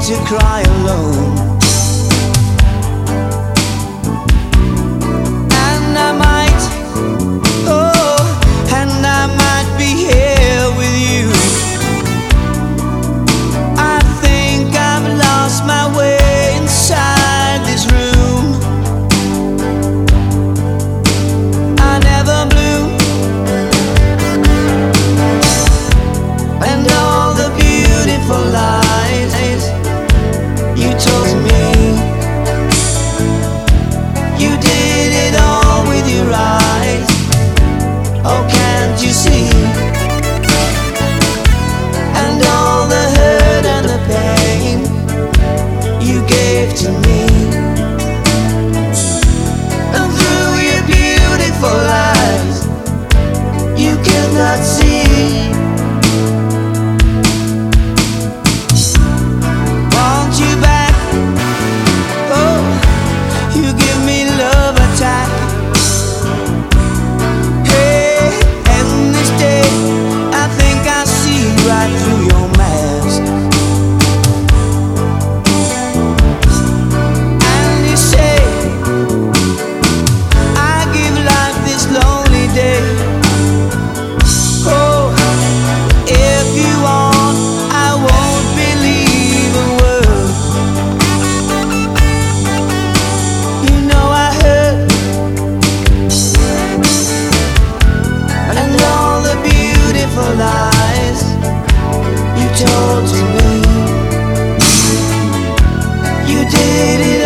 to cry alone. And I might, oh, and I might be here with you. I think I've lost my way inside this room. I never blew, and all the beautiful lies you told me, you did it all with your eyes. Oh, can't you see? And all the hurt and the pain you gave to me, and through your beautiful eyes you could not see. Want you back, oh, you give me love attack. Hey, and this day I think I see right through your mask. And you say, I give life this lonely day. Oh, if you want, I won't believe a word. You know I heard, and all the beautiful lies you told to me, you did it